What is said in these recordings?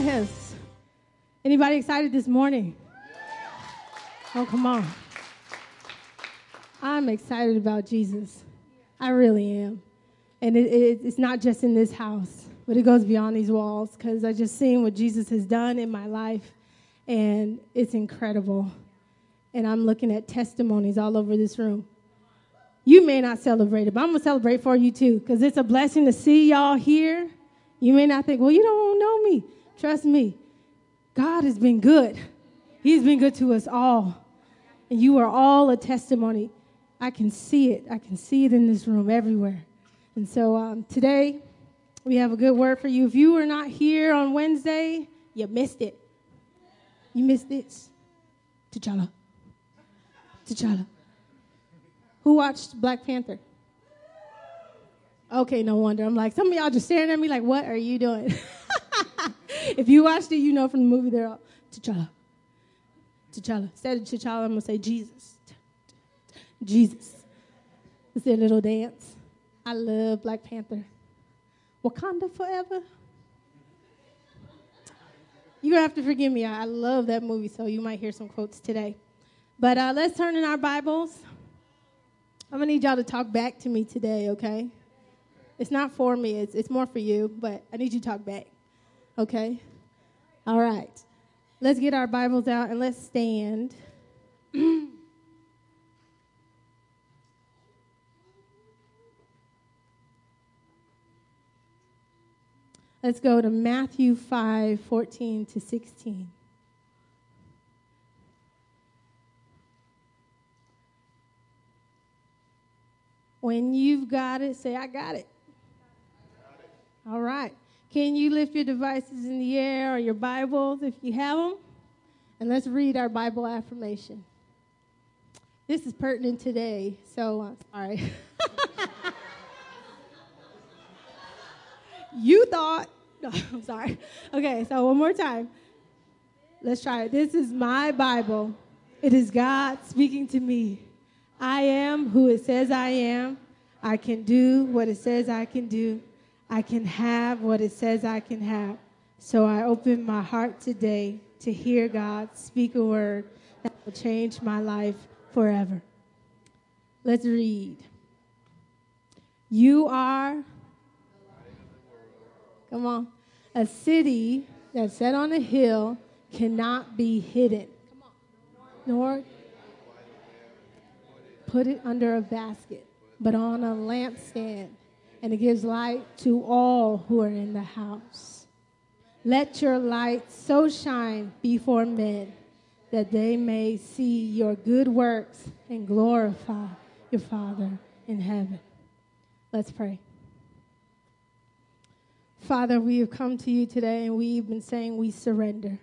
Yes. Anybody excited this morning? Oh, come on. I'm excited about Jesus. I really am. And it's not just in this house, but it goes beyond these walls, because I just seen what Jesus has done in my life, and it's incredible. And I'm looking at testimonies all over this room. You may not celebrate it, but I'm going to celebrate for you too, because it's a blessing to see y'all here. You may not think, well, you don't know me. Trust me. God has been good. He's been good to us all. And you are all a testimony. I can see it. I can see it in this room everywhere. And so today, we have a good word for you. If you were not here on Wednesday, you missed it. You missed this. T'Challa. T'Challa. Who watched Black Panther? Okay, no wonder. I'm like, some of y'all just staring at me like, what are you doing? If you watched it, you know from the movie they're all, T'Challa. T'Challa. Instead of T'Challa, I'm going to say Jesus. Jesus. It's their little dance. I love Black Panther. Wakanda forever. You're going to have to forgive me. I love that movie, so you might hear some quotes today. But let's turn in our Bibles. I'm going to need y'all to talk back to me today, okay? It's not for me. It's more for you, but I need you to talk back, okay? All right. Let's get our Bibles out and let's stand. Let's go to Matthew 5:14-16. When you've got it, say, I got it. All right. Can you lift your devices in the air or your Bibles if you have them? And let's read our Bible affirmation. This is pertinent today, so sorry. You thought, no, I'm sorry. Okay, so one more time. Let's try it. This is my Bible. It is God speaking to me. I am who it says I am. I can do what it says I can do. I can have what it says I can have. So I open my heart today to hear God speak a word that will change my life forever. Let's read. You are, come on, a city that's set on a hill cannot be hidden, nor put it under a basket, but on a lampstand, and it gives light to all who are in the house. Let your light so shine before men that they may see your good works and glorify your Father in heaven. Let's pray. Father, we have come to you today, and we've been saying we surrender.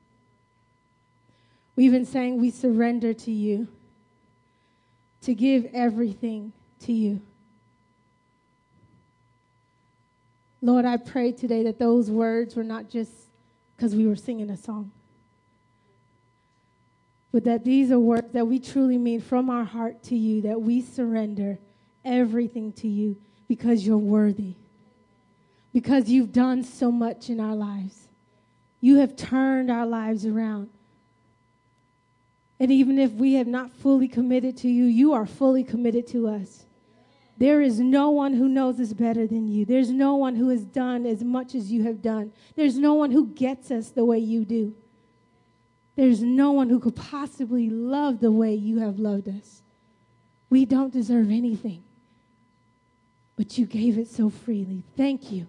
We've been saying we surrender to you, to give everything to you. Lord, I pray today that those words were not just because we were singing a song, but that these are words that we truly mean from our heart to you, that we surrender everything to you because you're worthy, because you've done so much in our lives. You have turned our lives around. And even if we have not fully committed to you, you are fully committed to us. There is no one who knows us better than you. There's no one who has done as much as you have done. There's no one who gets us the way you do. There's no one who could possibly love the way you have loved us. We don't deserve anything, but you gave it so freely. Thank you.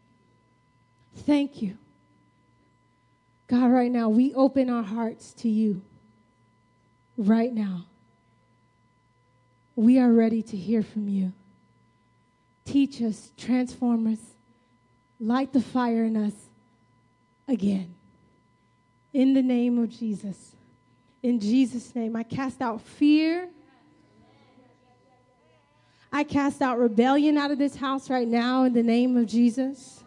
Thank you. God, right now, we open our hearts to you. Right now. We are ready to hear from you. Teach us, transform us, light the fire in us again. In the name of Jesus. In Jesus' name, I cast out fear. I cast out rebellion out of this house right now in the name of Jesus.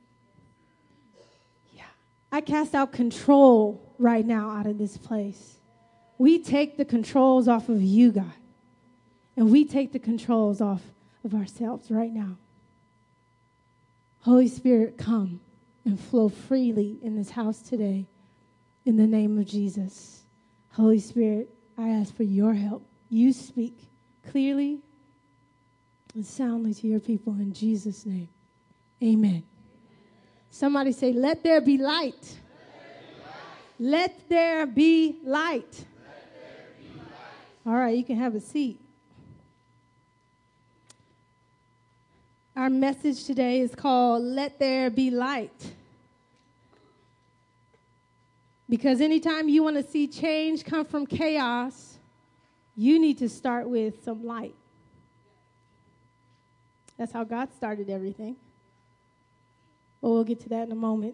Yeah. I cast out control right now out of this place. We take the controls off of you, God. And we take the controls off of ourselves right now. Holy Spirit, come. and flow freely in this house today. In the name of Jesus. Holy Spirit, I ask for your help. You speak clearly and soundly to your people in Jesus' name. Amen. Somebody say, let there be light. Let there be light. All right, you can have a seat. Our message today is called Let There Be Light. Because anytime you want to see change come from chaos, you need to start with some light. That's how God started everything. But we'll get to that in a moment.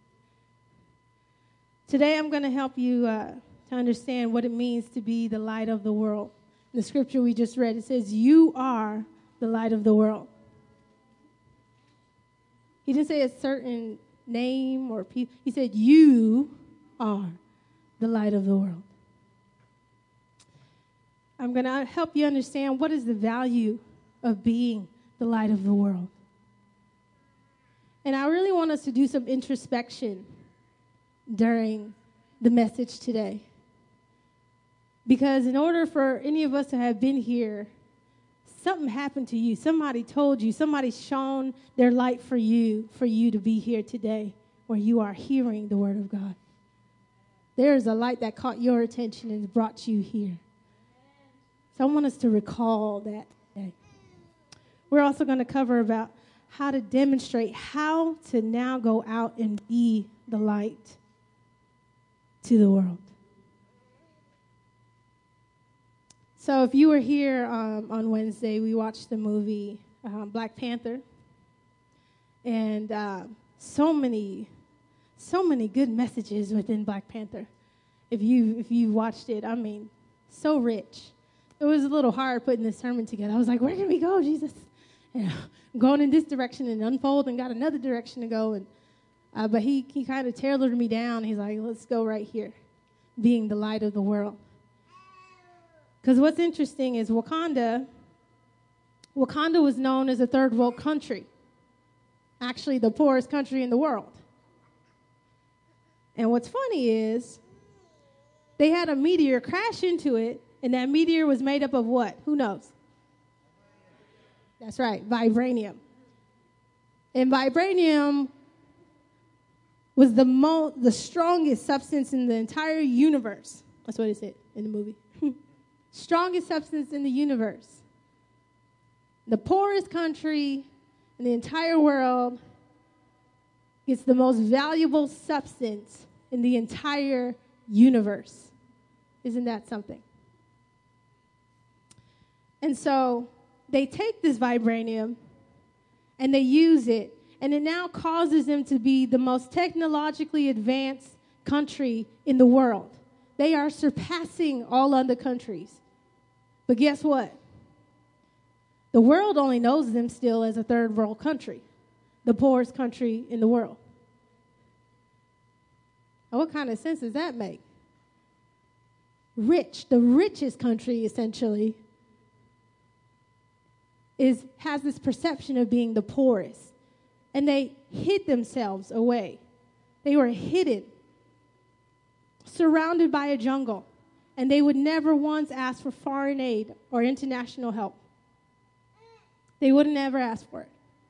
Today I'm going to help you to understand what it means to be the light of the world. In the scripture we just read, it says, you are the light of the world. He didn't say a certain name or people. He said, you are the light of the world. I'm going to help you understand what is the value of being the light of the world. And I really want us to do some introspection during the message today. Because in order for any of us to have been here, something happened to you. Somebody told you. Somebody shone their light for you to be here today where you are hearing the word of God. There is a light that caught your attention and brought you here. So I want us to recall that today. We're also going to cover about how to demonstrate how to now go out and be the light to the world. So if you were here on Wednesday, we watched the movie Black Panther. And so many good messages within Black Panther. If you watched it, I mean, so rich. It was a little hard putting this sermon together. I was like, where can we go, Jesus? And I'm going in this direction and unfold and got another direction to go. And but he kind of tailored me down. He's like, let's go right here, being the light of the world. Because what's interesting is Wakanda was known as a third world country. Actually, the poorest country in the world. And what's funny is they had a meteor crash into it, and that meteor was made up of what? Who knows? That's right, vibranium. And vibranium was the strongest substance in the entire universe. That's what it said in the movie. Strongest substance in the universe. The poorest country in the entire world gets the most valuable substance in the entire universe. Isn't that something? And so they take this vibranium and they use it, and it now causes them to be the most technologically advanced country in the world. They are surpassing all other countries. But guess what? The world only knows them still as a third world country, the poorest country in the world. Now, what kind of sense does that make? Rich, the richest country essentially, has this perception of being the poorest. And they hid themselves away. They were hidden, surrounded by a jungle. And they would never once ask for foreign aid or international help. They would never ask for it.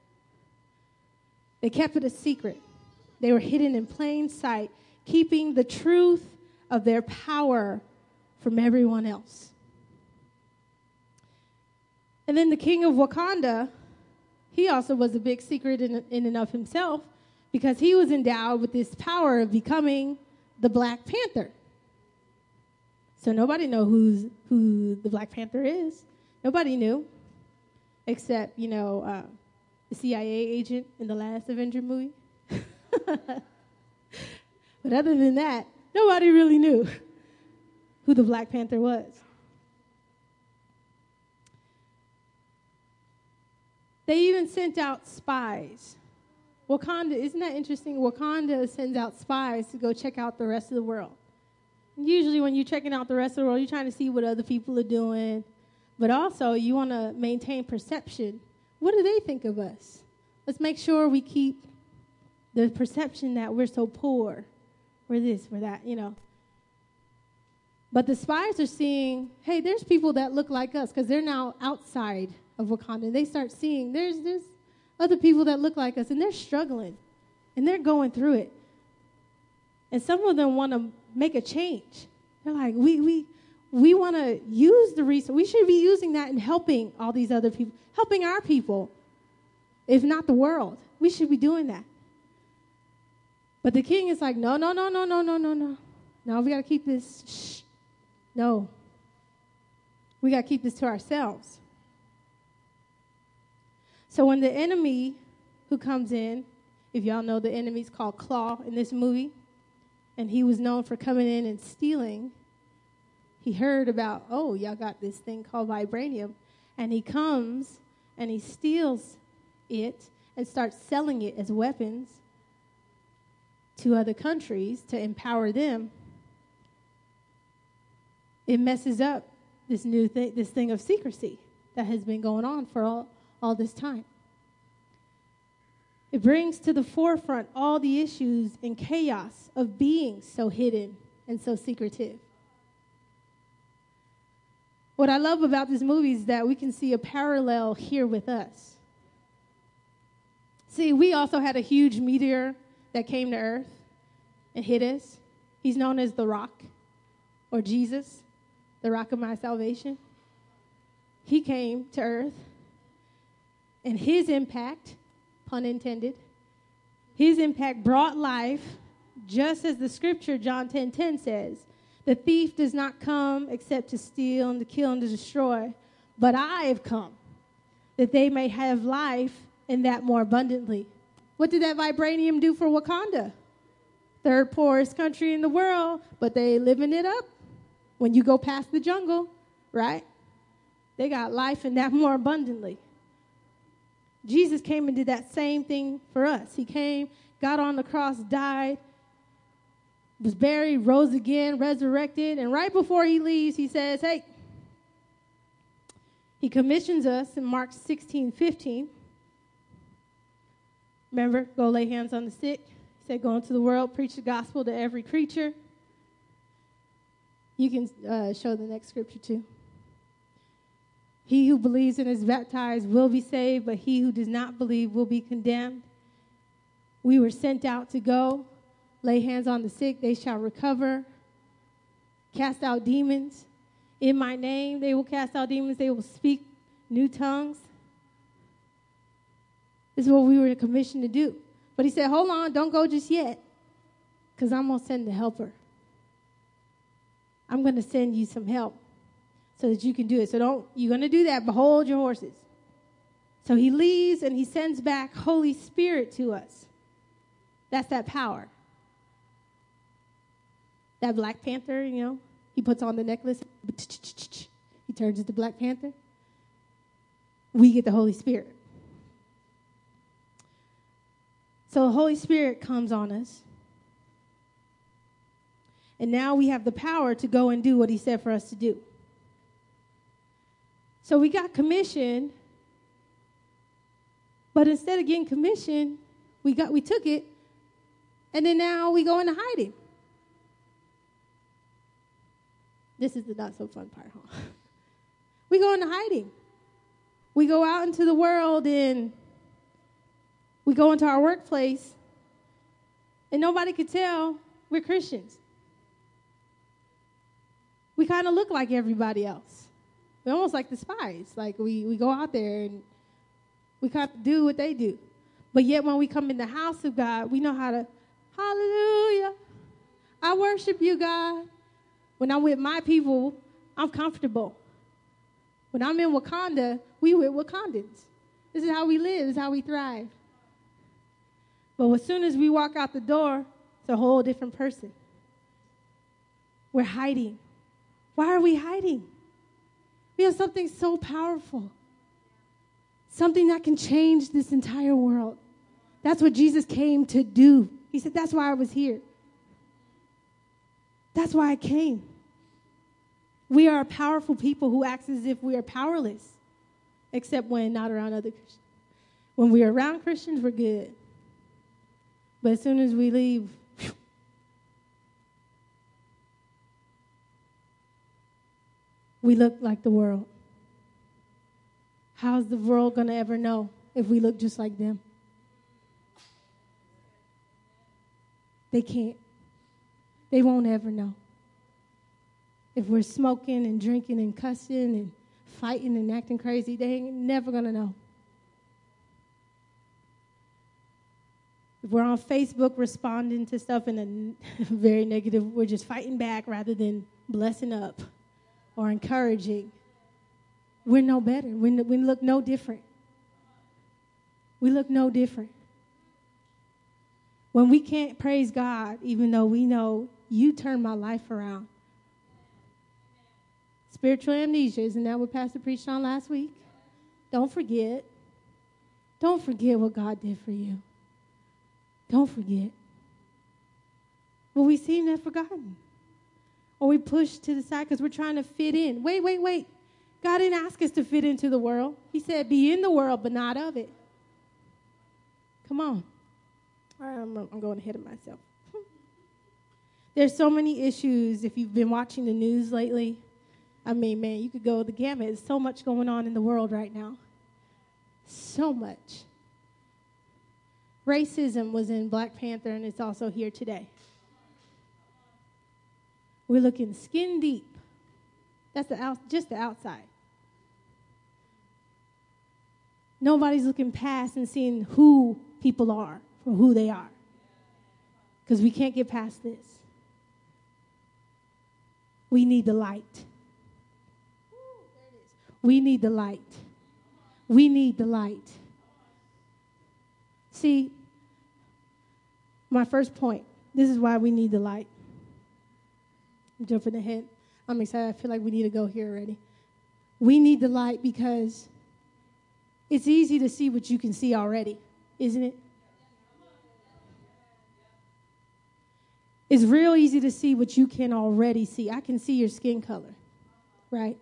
They kept it a secret. They were hidden in plain sight, keeping the truth of their power from everyone else. And then the king of Wakanda, he also was a big secret in and of himself, because he was endowed with this power of becoming the Black Panther. So nobody knows who the Black Panther is. Nobody knew, except, the CIA agent in the last Avenger movie. But other than that, nobody really knew who the Black Panther was. They even sent out spies. Wakanda, isn't that interesting? Wakanda sends out spies to go check out the rest of the world. Usually when you're checking out the rest of the world, you're trying to see what other people are doing. But also, you want to maintain perception. What do they think of us? Let's make sure we keep The perception that we're so poor, we're this, we're that, But the spies are seeing, hey, there's people that look like us because they're now outside of Wakanda. They start seeing there's other people that look like us, and they're struggling, and they're going through it. And some of them want to make a change. They're like, we want to use the resource. We should be using that in helping all these other people, helping our people, if not the world. We should be doing that. But the king is like, no. No, we got to keep this. Shh. No. We got to keep this to ourselves. So when the enemy who comes in, if y'all know the enemy's called Claw in this movie, and he was known for coming in and stealing, he heard about, y'all got this thing called vibranium, and he comes and he steals it and starts selling it as weapons to other countries to empower them. It messes up this thing of secrecy that has been going on for all this time. It brings to the forefront all the issues and chaos of being so hidden and so secretive. What I love about this movie is that we can see a parallel here with us. See, we also had a huge meteor that came to Earth and hit us. He's known as the Rock, or Jesus, the Rock of my salvation. He came to Earth, and his impact, pun intended, his impact brought life, just as the scripture, John 10:10 says, the thief does not come except to steal and to kill and to destroy, but I have come that they may have life and that more abundantly. What did that vibranium do for Wakanda? Third poorest country in the world, but they living it up. When you go past the jungle, right? They got life and that more abundantly. Jesus came and did that same thing for us. He came, got on the cross, died, was buried, rose again, resurrected, and right before he leaves, he says, hey, he commissions us in Mark 16:15. Remember, go lay hands on the sick. He said, go into the world, preach the gospel to every creature. You can show the next scripture too. He who believes and is baptized will be saved, but he who does not believe will be condemned. We were sent out to go, lay hands on the sick, they shall recover, cast out demons. In my name, they will cast out demons, they will speak new tongues. This is what we were commissioned to do. But he said, hold on, don't go just yet, because I'm going to send the helper. I'm going to send you some help so that you can do it. So you're going to do that, but hold your horses. So he leaves and he sends back Holy Spirit to us. That's that power. That Black Panther, he puts on the necklace. He turns into Black Panther. We get the Holy Spirit. So the Holy Spirit comes on us. And now we have the power to go and do what he said for us to do. So we got commissioned, but instead of getting commissioned, we took it, and then now we go into hiding. This is the not so fun part, huh? We go into hiding. We go out into the world and we go into our workplace, and nobody could tell we're Christians. We kind of look like everybody else. We're almost like the spies. Like we go out there and we kind of do what they do. But yet when we come in the house of God, we know how to, hallelujah, I worship you, God. When I'm with my people, I'm comfortable. When I'm in Wakanda, we with Wakandans. This is how we live. This is how we thrive. But as soon as we walk out the door, it's a whole different person. We're hiding. Why are we hiding? We have something so powerful. Something that can change this entire world. That's what Jesus came to do. He said, that's why I was here. That's why I came. We are a powerful people who act as if we are powerless, except when not around other Christians. When we're around Christians, we're good. But as soon as we leave, we look like the world. How's the world going to ever know if we look just like them? They can't. They won't ever know. If we're smoking and drinking and cussing and fighting and acting crazy, they ain't never going to know. If we're on Facebook responding to stuff in a very negative, we're just fighting back rather than blessing up or encouraging, we're no better. We look no different. We look no different. When we can't praise God, even though we know you turned my life around. Spiritual amnesia, isn't that what Pastor preached on last week? Don't forget. Don't forget what God did for you. Don't forget. But we seem to have forgotten. Or we push to the side because we're trying to fit in. Wait. God didn't ask us to fit into the world. He said, be in the world, but not of it. Come on. All right, I'm going ahead of myself. There's so many issues. If you've been watching the news lately, I mean, man, you could go the gamut. There's so much going on in the world right now. So much. Racism was in Black Panther, and it's also here today. We're looking skin deep. That's just the outside. Nobody's looking past and seeing who people are for who they are. Because we can't get past this. We need the light. We need the light. We need the light. See, my first point, this is why we need the light. I'm jumping ahead. I'm excited. I feel like we need to go here already. We need the light because it's easy to see what you can see already, isn't it? It's real easy to see what you can already see. I can see your skin color, right?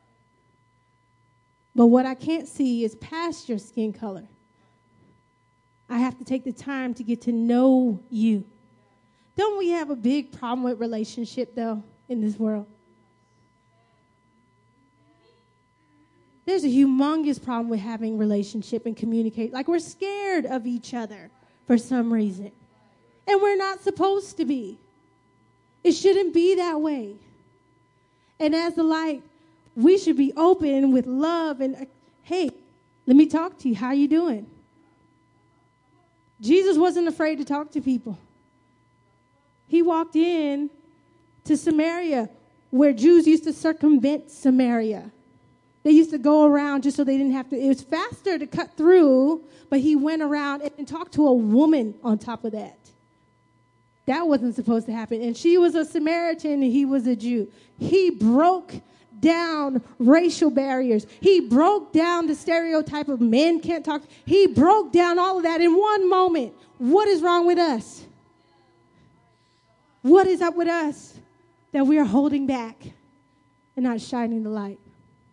But what I can't see is past your skin color. I have to take the time to get to know you. Don't we have a big problem with relationship, though, in this world? There's a humongous problem with having relationship and communicate. Like, we're scared of each other for some reason. And we're not supposed to be. It shouldn't be that way. And as the light, we should be open with love and, hey, let me talk to you. How you doing? Jesus wasn't afraid to talk to people. He walked in to Samaria, where Jews used to circumvent Samaria. They used to go around just so they didn't have to. It was faster to cut through, but he went around and talked to a woman on top of that. That wasn't supposed to happen. And she was a Samaritan and he was a Jew. He broke down racial barriers. He broke down the stereotype of men can't talk. He broke down all of that in one moment. What is wrong with us? What is up with us that we are holding back and not shining the light?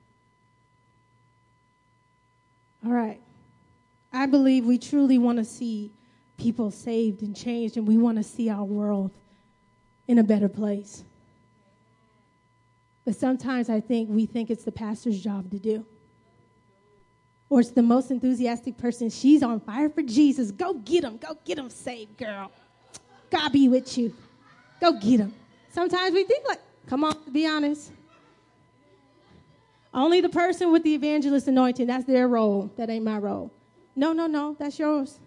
All right. I believe we truly want to see people saved and changed, and we want to see our world in a better place. But sometimes I think we think it's the pastor's job to do. Or it's the most enthusiastic person. She's on fire for Jesus. Go get him. Go get him saved, girl. God be with you. Go get him. Sometimes we think like, come on, be honest. Only the person with the evangelist anointing, that's their role. That ain't my role. No, that's yours.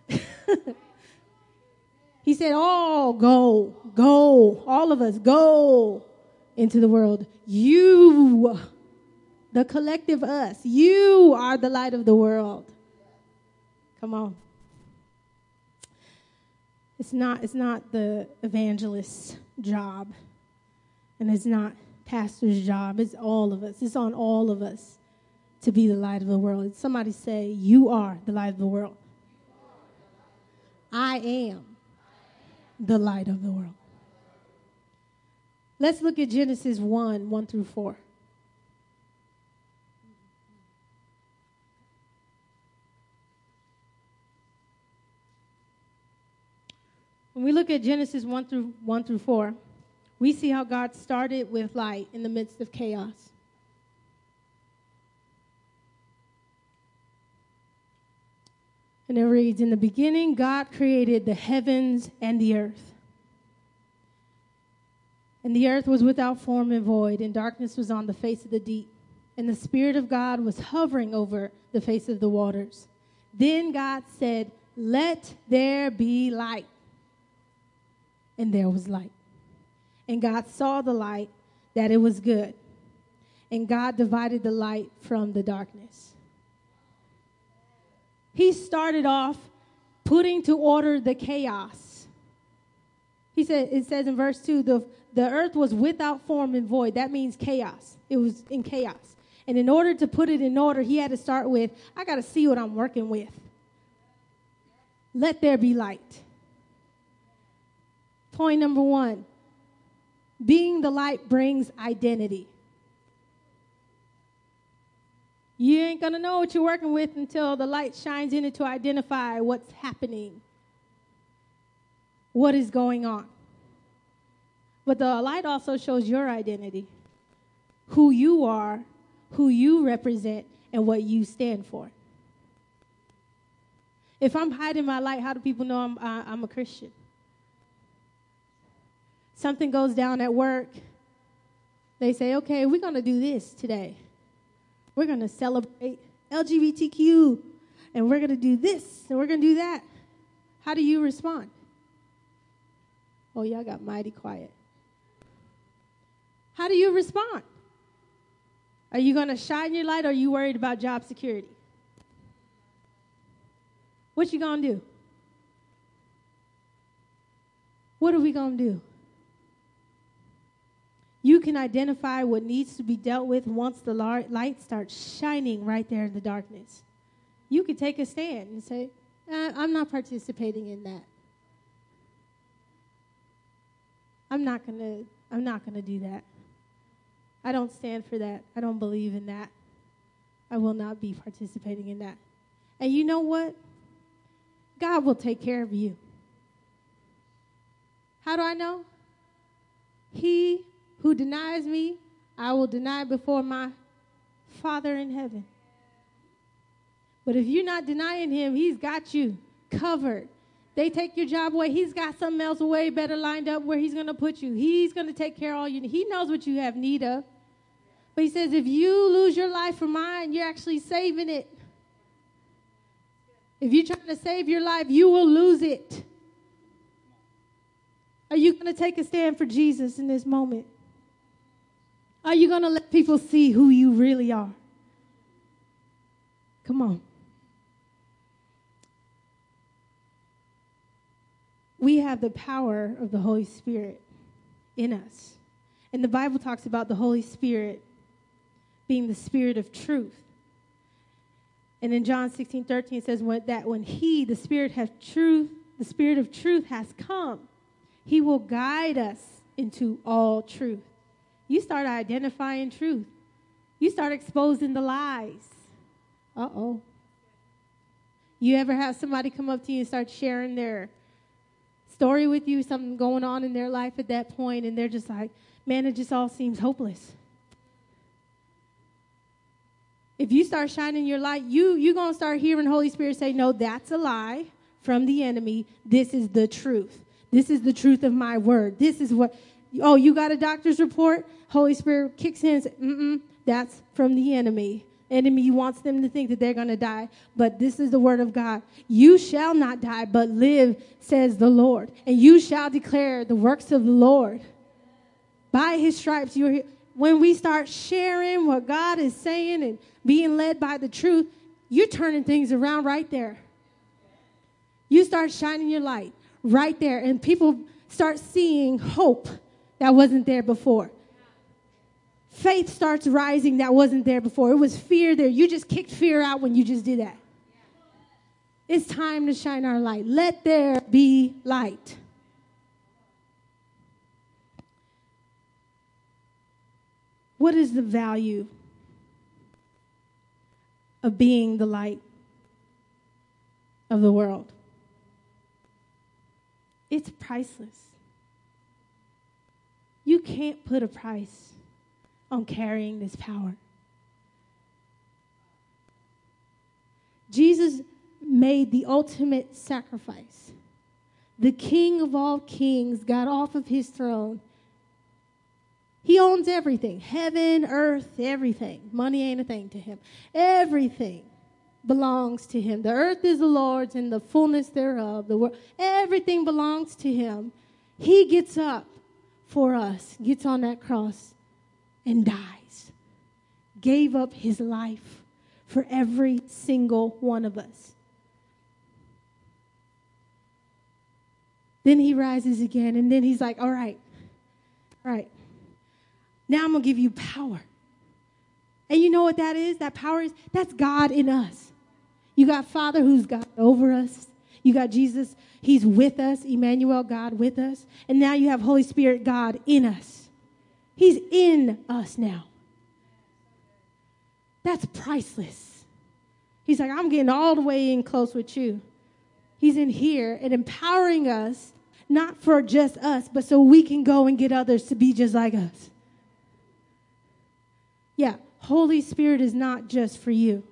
He said, oh, go, all of us, go into the world. You, the collective us, you are the light of the world. Come on. It's not the evangelist's job, and it's not pastor's job. It's all of us. It's on all of us to be the light of the world. Somebody say, you are the light of the world. I am the light of the world. Let's look at Genesis 1 through 4. When we look at Genesis 1 through 4, we see how God started with light in the midst of chaos. And it reads, "In the beginning, God created the heavens and the earth. And the earth was without form and void, and darkness was on the face of the deep. And the Spirit of God was hovering over the face of the waters. Then God said, 'Let there be light.' And there was light. And God saw the light, that it was good. And God divided the light from the darkness." He started off putting to order the chaos. It says in verse 2, the earth was without form and void. That means chaos. It was in chaos. And in order to put it in order, he had to start with, I got to see what I'm working with. Let there be light. Point number 1, being the light brings identity. You ain't going to know what you're working with until the light shines in it to identify what's happening, what is going on. But the light also shows your identity, who you are, who you represent, and what you stand for. If I'm hiding my light, how do people know I'm a Christian? Something goes down at work. They say, okay, we're going to do this today. We're going to celebrate LGBTQ, and we're going to do this, and we're going to do that. How do you respond? Oh, y'all got mighty quiet. How do you respond? Are you going to shine your light, or are you worried about job security? What you going to do? What are we going to do? You can identify what needs to be dealt with once the light starts shining right there in the darkness. You can take a stand and say, I'm not participating in that. I'm not going to do that. I don't stand for that. I don't believe in that. I will not be participating in that. And you know what? God will take care of you. How do I know? He who denies me, I will deny before my Father in heaven. But if you're not denying him, he's got you covered. They take your job away, he's got something else way better lined up where he's going to put you. He's going to take care of all you need. He knows what you have need of. But he says, if you lose your life for mine, you're actually saving it. If you're trying to save your life, you will lose it. Are you going to take a stand for Jesus in this moment? Are you going to let people see who you really are? Come on. We have the power of the Holy Spirit in us. And the Bible talks about the Holy Spirit being the Spirit of truth. And in John 16:13 it says that when he, the Spirit of truth has come, he will guide us into all truth. You start identifying truth. You start exposing the lies. Uh-oh. You ever have somebody come up to you and start sharing their story with you, something going on in their life at that point, and they're just like, man, it just all seems hopeless. If you start shining your light, you're going to start hearing Holy Spirit say, no, that's a lie from the enemy. This is the truth. This is the truth of my word. This is what, oh, you got a doctor's report? Holy Spirit kicks in and says, that's from the enemy. Enemy wants them to think that they're going to die, but this is the word of God. You shall not die, but live, says the Lord. And you shall declare the works of the Lord. By his stripes, you're here. When we start sharing what God is saying and being led by the truth, you're turning things around right there. You start shining your light right there, and people start seeing hope that wasn't there before. Faith starts rising that wasn't there before. It was fear there. You just kicked fear out when you just did that. It's time to shine our light. Let there be light. What is the value of being the light of the world? It's priceless. You can't put a price on carrying this power. Jesus made the ultimate sacrifice. The King of all kings got off of his throne. He owns everything. Heaven, earth, everything. Money ain't a thing to him. Everything belongs to him. The earth is the Lord's and the fullness thereof. The world, everything belongs to him. He gets up for us, gets on that cross and dies. Gave up his life for every single one of us. Then he rises again, and then he's like, all right. Now I'm going to give you power. And you know what that is? That power is, that's God in us. You got Father who's God over us. You got Jesus, he's with us, Emmanuel, God with us. And now you have Holy Spirit, God in us. He's in us now. That's priceless. He's like, I'm getting all the way in close with you. He's in here and empowering us, not for just us, but so we can go and get others to be just like us. Yeah, Holy Spirit is not just for you.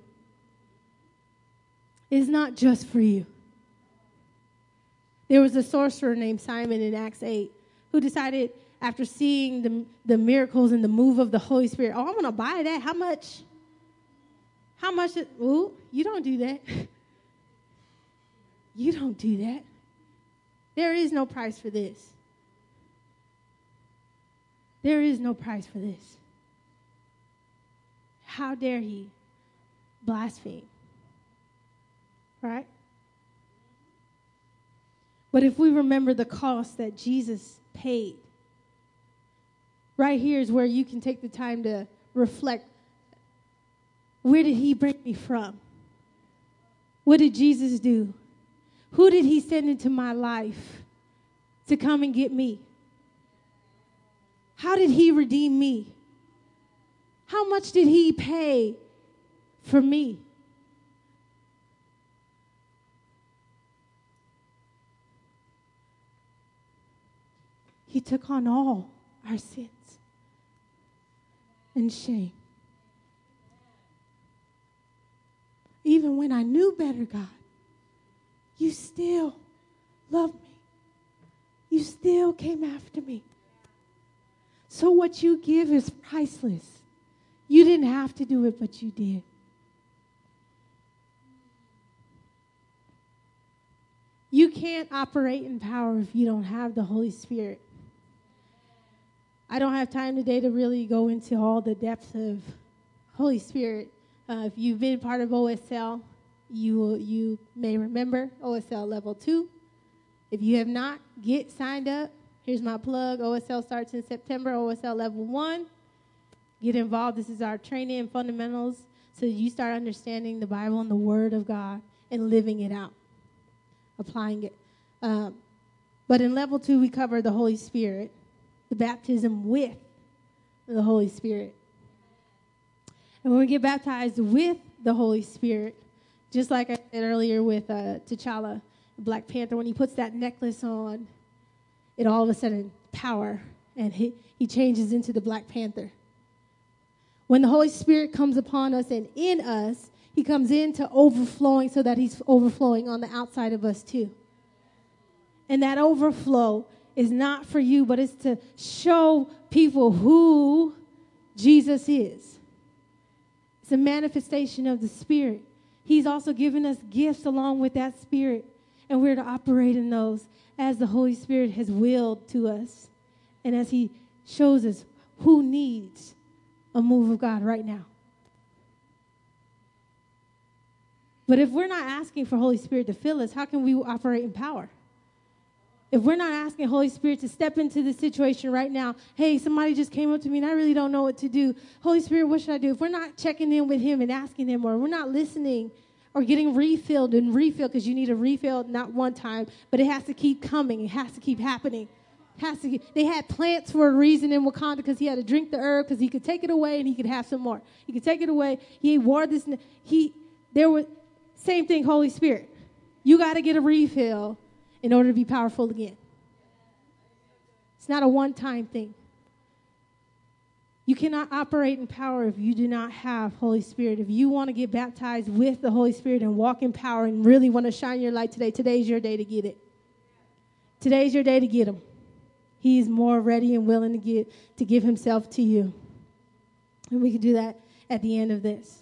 It's not just for you. There was a sorcerer named Simon in Acts 8 who decided, after seeing the miracles and the move of the Holy Spirit, oh, I'm going to buy that. How much? Ooh, you don't do that. You don't do that. There is no price for this. There is no price for this. How dare he blaspheme? Right? But if we remember the cost that Jesus paid, right here is where you can take the time to reflect. Where did he bring me from? What did Jesus do? Who did he send into my life to come and get me? How did he redeem me? How much did he pay for me? He took on all our sins and shame. Even when I knew better, God, you still loved me. You still came after me. So what you give is priceless. You didn't have to do it, but you did. You can't operate in power if you don't have the Holy Spirit. I don't have time today to really go into all the depths of Holy Spirit. If you've been part of OSL, you may remember OSL Level 2. If you have not, get signed up. Here's my plug. OSL starts in September, OSL Level 1. Get involved. This is our training in fundamentals so that you start understanding the Bible and the Word of God and living it out, applying it. But in Level 2, we cover the Holy Spirit, the baptism with the Holy Spirit. And when we get baptized with the Holy Spirit, just like I said earlier with T'Challa, Black Panther, when he puts that necklace on, it all of a sudden power, and he changes into the Black Panther. When the Holy Spirit comes upon us and in us, he comes into overflowing so that he's overflowing on the outside of us too. And that overflow is not for you, but it's to show people who Jesus is. It's a manifestation of the Spirit. He's also given us gifts along with that Spirit, and we're to operate in those as the Holy Spirit has willed to us and as he shows us who needs a move of God right now. But if we're not asking for Holy Spirit to fill us, how can we operate in power? If we're not asking Holy Spirit to step into the situation right now, hey, somebody just came up to me and I really don't know what to do. Holy Spirit, what should I do? If we're not checking in with him and asking him, or we're not listening or getting refilled, because you need a refill not one time, but it has to keep coming. It has to keep happening. They had plants for a reason in Wakanda because he had to drink the herb because he could take it away and he could have some more. He could take it away. He wore this. Same thing, Holy Spirit. You got to get a refill in order to be powerful again. It's not a one-time thing. You cannot operate in power if you do not have Holy Spirit. If you want to get baptized with the Holy Spirit and walk in power and really want to shine your light today, today's your day to get it. Today's your day to get him. He is more ready and willing to give himself to you. And we can do that at the end of this.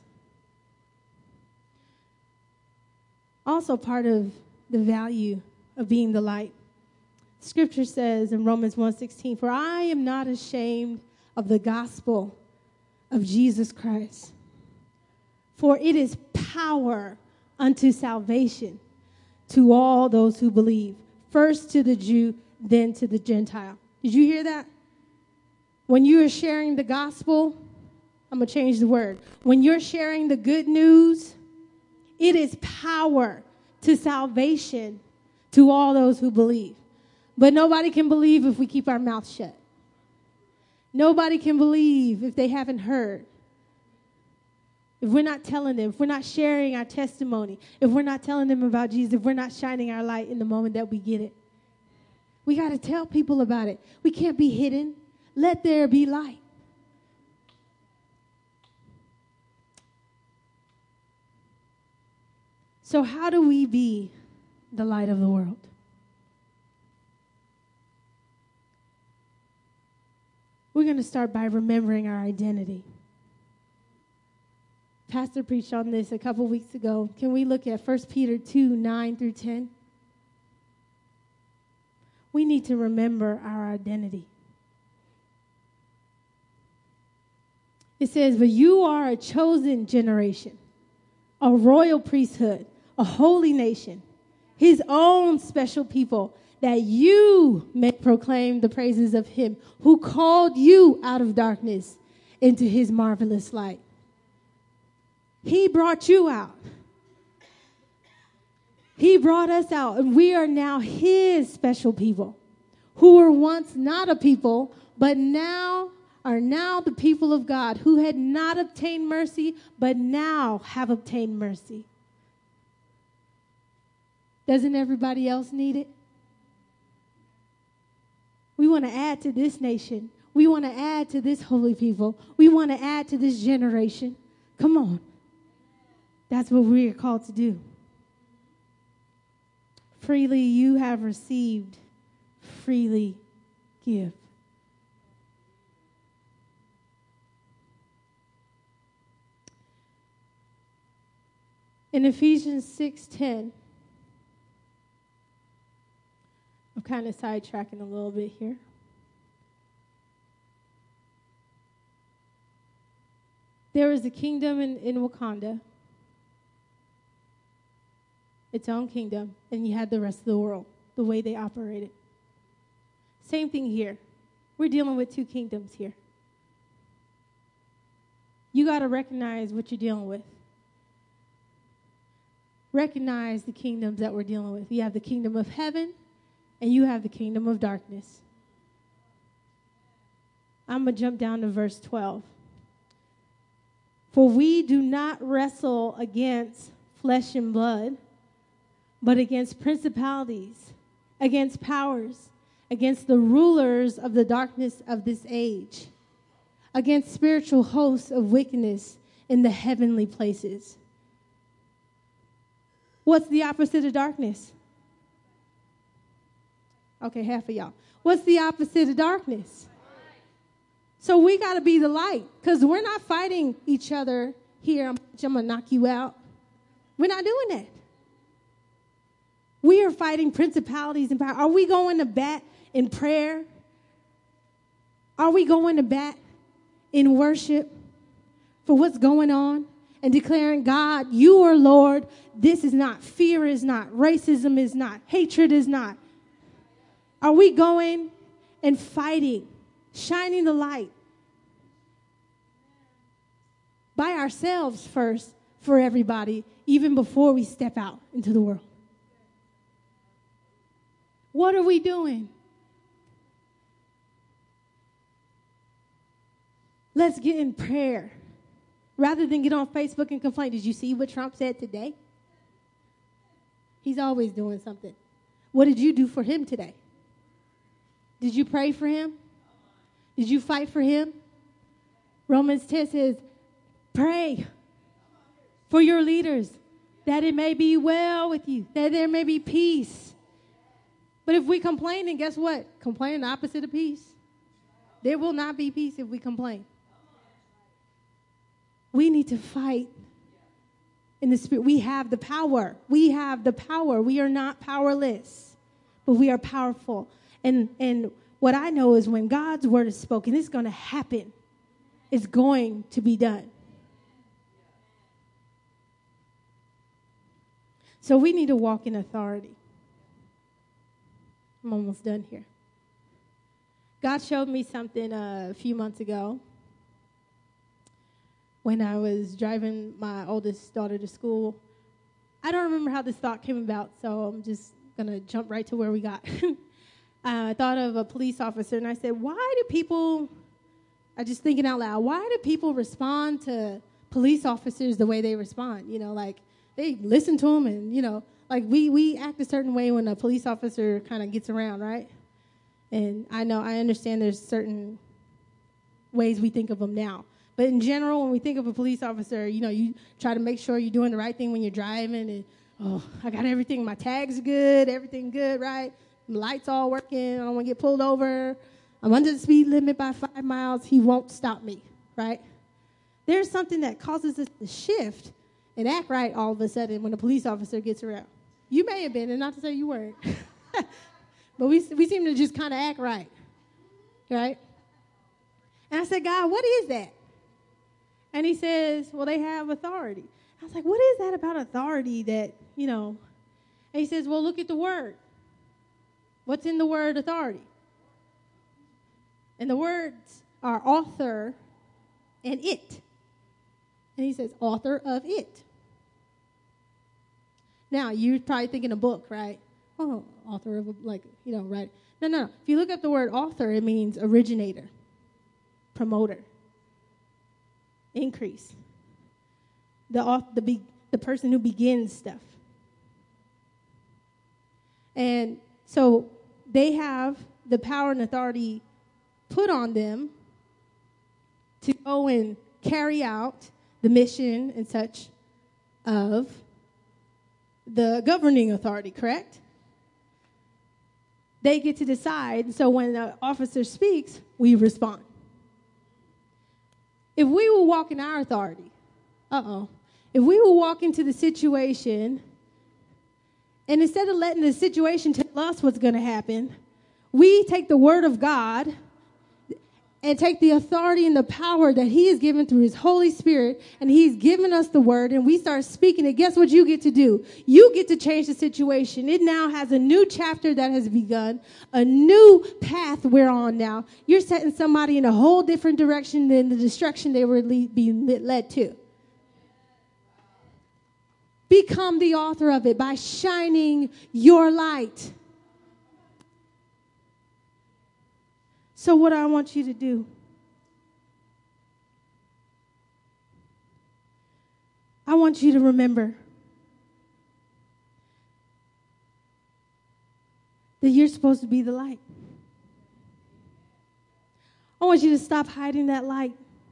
Also part of the value of being the light. Scripture says in Romans 1:16, "For I am not ashamed of the gospel of Jesus Christ, for it is power unto salvation to all those who believe, first to the Jew, then to the Gentile." Did you hear that? When you are sharing the gospel, I'm going to change the word. When you're sharing the good news, it is power to salvation to all those who believe. But nobody can believe if we keep our mouth shut. Nobody can believe if they haven't heard. If we're not telling them, if we're not sharing our testimony, if we're not telling them about Jesus, if we're not shining our light in the moment that we get it. We got to tell people about it. We can't be hidden. Let there be light. So how do we be the light of the world? We're going to start by remembering our identity. Pastor preached on this a couple weeks ago. Can we look at 1 Peter 2:9-10? We need to remember our identity. It says, "But you are a chosen generation, a royal priesthood, a holy nation, his own special people, that you may proclaim the praises of him who called you out of darkness into his marvelous light." He brought you out. He brought us out, and we are now his special people, who were once not a people, but now are now the people of God, who had not obtained mercy, but now have obtained mercy. Doesn't everybody else need it? We want to add to this nation. We want to add to this holy people. We want to add to this generation. Come on. That's what we are called to do. Freely you have received, freely give. In Ephesians 6:10, I'm kind of sidetracking a little bit here. There was a kingdom in Wakanda, its own kingdom, and you had the rest of the world, the way they operated. Same thing here. We're dealing with two kingdoms here. You got to recognize what you're dealing with. Recognize the kingdoms that we're dealing with. You have the kingdom of heaven, and you have the kingdom of darkness. I'm going to jump down to verse 12. "For we do not wrestle against flesh and blood, but against principalities, against powers, against the rulers of the darkness of this age, against spiritual hosts of wickedness in the heavenly places." What's the opposite of darkness? Okay, half of y'all. What's the opposite of darkness? So we got to be the light, because we're not fighting each other here. I'm going to knock you out. We're not doing that. We are fighting principalities and power. Are we going to bat in prayer? Are we going to bat in worship for what's going on and declaring, God, you are Lord. This is not, fear is not, racism is not, hatred is not. Are we going and fighting, shining the light by ourselves first for everybody, even before we step out into the world? What are we doing? Let's get in prayer. Rather than get on Facebook and complain, did you see what Trump said today? He's always doing something. What did you do for him today? Did you pray for him? Did you fight for him? Romans 10 says, pray for your leaders, that it may be well with you, that there may be peace. But if we complain, then guess what? Complain the opposite of peace. There will not be peace if we complain. We need to fight in the spirit. We have the power. We have the power. We are not powerless, but we are powerful. And what I know is when God's word is spoken, it's going to happen. It's going to be done. So we need to walk in authority. I'm almost done here. God showed me something a few months ago when I was driving my oldest daughter to school. I don't remember how this thought came about, so I'm just going to jump right to where we got. I thought of a police officer, and I said, why do people, I just thinking out loud, why do people respond to police officers the way they respond? You know, like they listen to them and, you know, like we act a certain way when a police officer kind of gets around, right? And I understand there's certain ways we think of them now. But in general, when we think of a police officer, you know, you try to make sure you're doing the right thing when you're driving. And, oh, I got everything. My tag's good. Everything good, right? My lights all working. I don't want to get pulled over. I'm under the speed limit by 5 miles. He won't stop me, right? There's something that causes us to shift and act right all of a sudden when a police officer gets around. You may have been, and not to say you weren't. But we seem to just kind of act right? And I said, God, what is that? And he says, well, they have authority. I was like, what is that about authority that, you know? And he says, well, look at the word. What's in the word authority? And the words are author and it. And he says, author of it. Now, you're probably thinking a book, right? Oh, author of, right? No. If you look up the word author, it means originator, promoter, increase. The person who begins stuff. And so they have the power and authority put on them to go and carry out the mission and such of the governing authority, correct? They get to decide, so when the officer speaks, we respond. If we will walk in our authority, if we will walk into the situation, and instead of letting the situation tell us what's going to happen, we take the word of God and take the authority and the power that he has given through his Holy Spirit, and he's given us the word, and we start speaking it. Guess what you get to do? You get to change the situation. It now has a new chapter that has begun, a new path we're on now. You're setting somebody in a whole different direction than the destruction they were being led to. Become the author of it by shining your light. So what I want you to do, I want you to remember that you're supposed to be the light. I want you to stop hiding that light.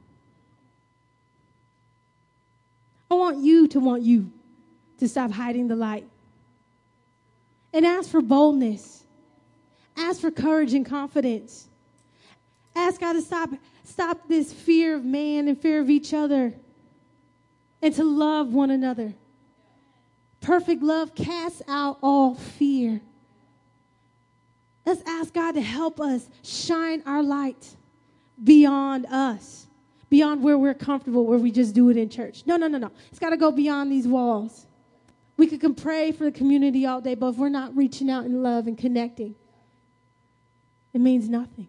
I want you to stop hiding the light. And ask for boldness. Ask for courage and confidence. Ask God to stop this fear of man and fear of each other, and to love one another. Perfect love casts out all fear. Let's ask God to help us shine our light beyond us, beyond where we're comfortable, where we just do it in church. No. It's got to go beyond these walls. We could pray for the community all day, but if we're not reaching out in love and connecting, it means nothing.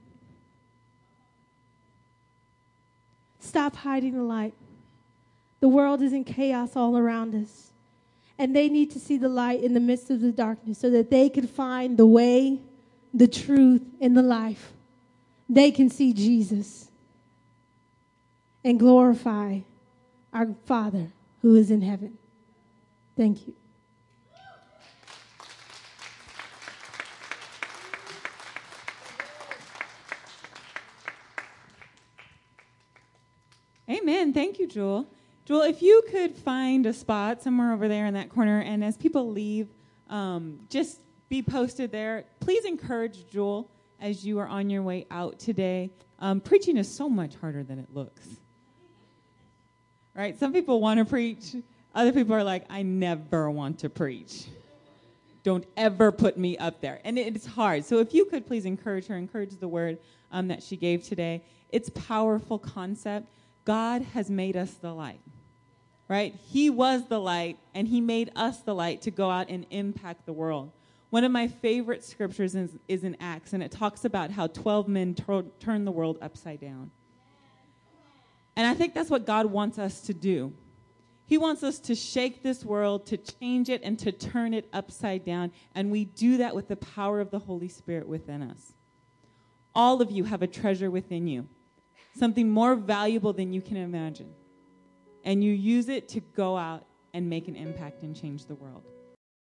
Stop hiding the light. The world is in chaos all around us. And they need to see the light in the midst of the darkness so that they can find the way, the truth, and the life. They can see Jesus and glorify our Father who is in heaven. Thank you. Amen. Thank you, Jewel. Jewel, if you could find a spot somewhere over there in that corner, and as people leave, just be posted there. Please encourage Jewel as you are on your way out today. Preaching is so much harder than it looks. Right? Some people want to preach. Other people are like, I never want to preach. Don't ever put me up there. And it's hard. So if you could please encourage her, encourage the word that she gave today. It's powerful concept. God has made us the light, right? He was the light, and he made us the light to go out and impact the world. One of my favorite scriptures is in Acts, and it talks about how 12 men turned the world upside down. And I think that's what God wants us to do. He wants us to shake this world, to change it, and to turn it upside down. And we do that with the power of the Holy Spirit within us. All of you have a treasure within you, something more valuable than you can imagine. And you use it to go out and make an impact and change the world.